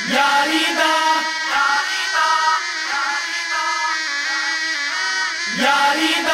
यारी दा यारी दा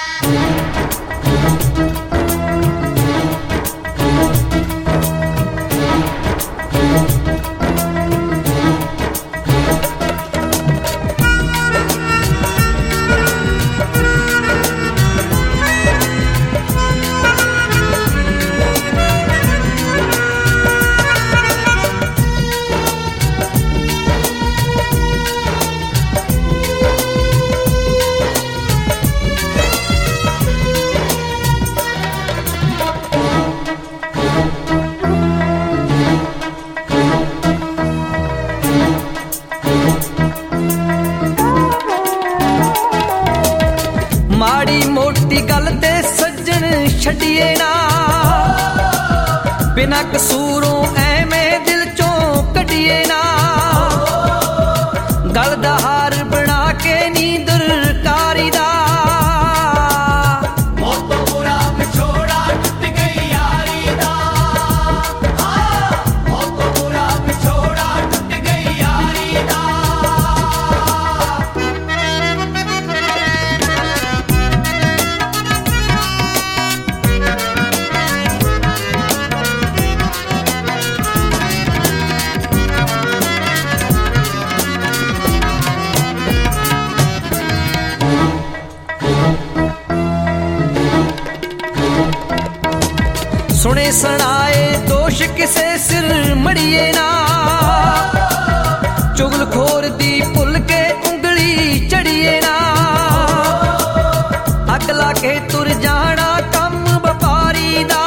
माड़ी मोटी गल ते सज्जन छड्डिए ना बिना कसूरों ऐवें दिल चों कड्डिए ना गल दा हार बना के नींदर कारी दा मौत तो बुरा विछोड़ा टूट गई यारी दा मौत तो बुरा विछोड़ा टूट गई यारी दा सुने सुनाए दोष किसे सिर मड़िए ना चुगलखोर दी भुल के उंगली चढ़िए ना अगला के तुर जाना कम व्यापारी दा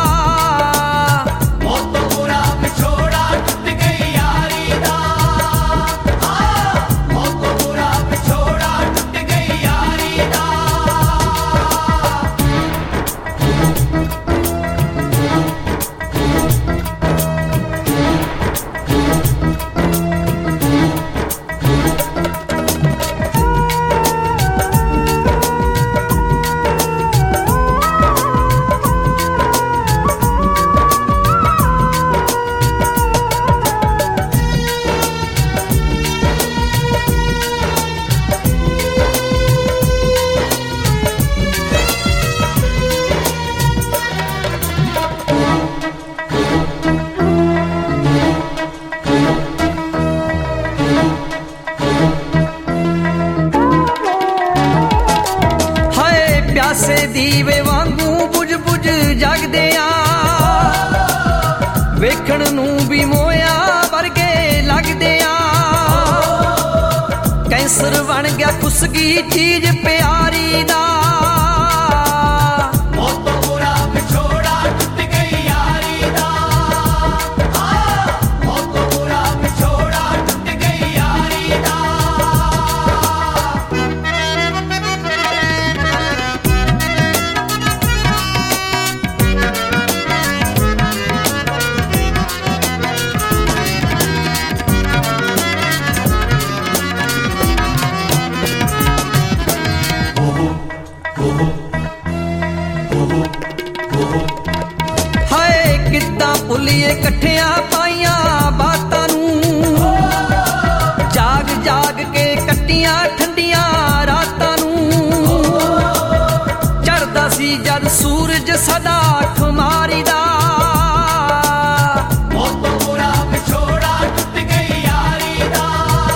मौत तो बुरा विछोड़ा टूट गई यारी दा मौत तो बुरा विछोड़ा टूट गई यारी दा प्यासे दीवे वांगू बुझ बुझ जागदे आ वेखण नू भी मोया वर्गे लगदे आ कैंसर बन गया खुसगी चीज प्यारी दा मौत तो बुरा विछोड़ा टूट गई यारी दा मौत तो बुरा विछोड़ा टूट गई यारी दा हाय किद्दां भुल्लीए कट्ठियां पाइयां बातां नू जाग जाग के कट्टियां ठंडियां रातां नू चढ़दा सी जद सूरज सदा खुमारी दा मौत तो बुरा विछोड़ा टूट गई यारी दा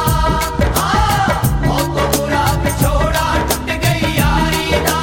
मौत तो बुरा विछोड़ा टूट गई यारी दा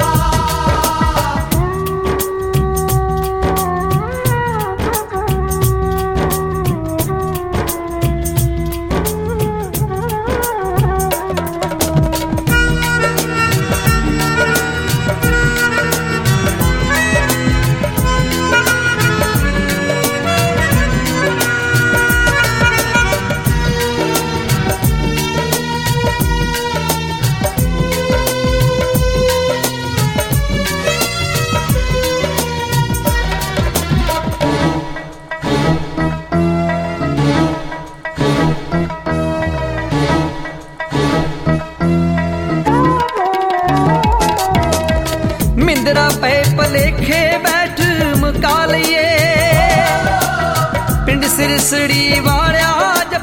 मिंदरा पे भलेखे बैठ मुका लिये पिंड सिरसड़ी वालिया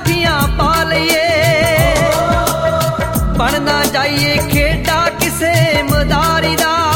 जाइए खेडा किसे मदारी दा।